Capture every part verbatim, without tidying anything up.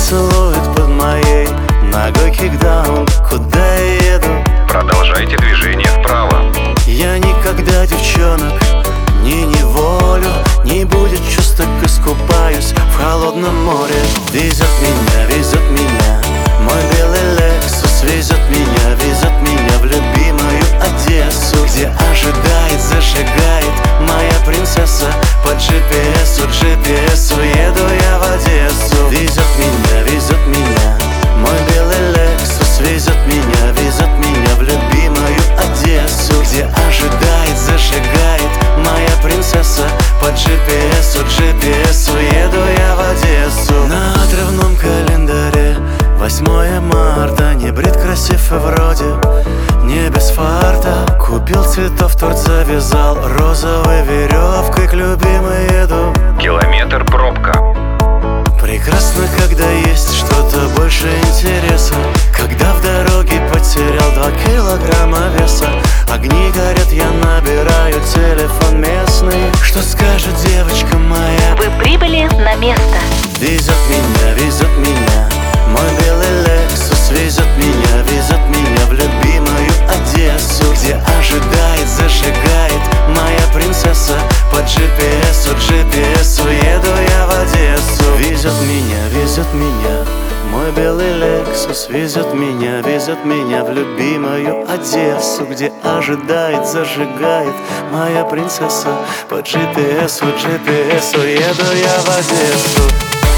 целует под моей ногой кикдаун. Куда я еду? Продолжайте движение вправо. Я никогда девчонок не неволю, не будет чувств, так искупаюсь в холодном море. Везет меня, везет меня мой белый Лексус, везет меня, везет меня в любимую Одессу, где ожидает, зажигает моя принцесса. По джи пи эс, джи пи эс еду я в Одессу. Везет меня, везет меня мой белый Лексус, везет меня, везет меня в любимую Одессу, где ожидает, зажигает моя принцесса. По джи пи эс, джи пи эс еду я в Одессу. На отрывном календаре восьмое марта, не брит, красив и вроде не без фарта. Купил цветов, торт завязал розовой веревкой, к любимой еду. Километр пробка. Прекрасно, когда есть что-то больше интереса, когда в дороге потерял два килограмма веса. Огни горят, я набираю телефон местный. Что скажет девочка моя? Вы прибыли на место. Везет меня, везет меня мой белый Лексус, везет меня, везет меня в любимую Одессу, где ожидает, зажигает моя принцесса. По джи пи эс, джи пи эс еду я в Одессу. Везет меня, везет меня мой белый Лексус, везет меня, везет меня в любимую Одессу, где ожидает, зажигает моя принцесса. По джи пи эс, джи пи эс еду я в Одессу.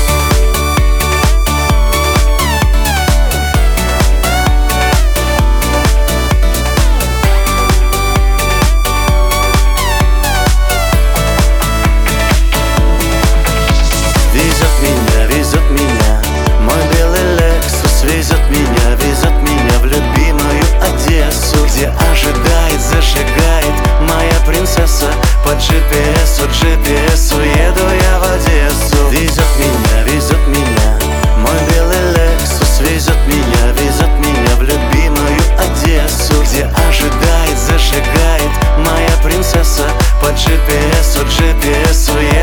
Везет меня, везет меня мой белый Лексус, везет меня, везет меня в любимую Одессу, где ожидает, зажигает моя принцесса. По джи пи эс, джи пи эс еду я в Одессу. Везет меня, везет меня мой белый Лексус, везет меня, везет меня в любимую Одессу, где ожидает, зажигает моя принцесса. По джи пи эс, джи пи эс